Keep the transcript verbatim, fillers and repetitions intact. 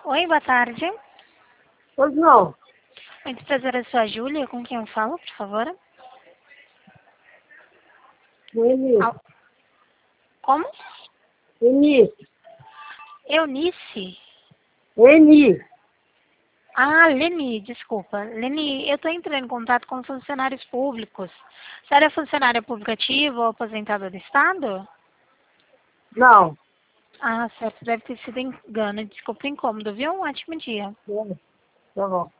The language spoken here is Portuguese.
Oi, boa tarde. Pois não. Muito prazer, eu sou a Júlia. Com quem eu falo, por favor? Eunice. Al- Como? Eunice. Eunice? Eunice. Ah, Leni, desculpa. Leni, eu estou entrando em contato com funcionários públicos. A senhora é funcionária pública ativa ou aposentada do Estado? Não. Ah, certo. Deve ter sido engano. Desculpa o incômodo, viu? Um ótimo dia. Tá bom.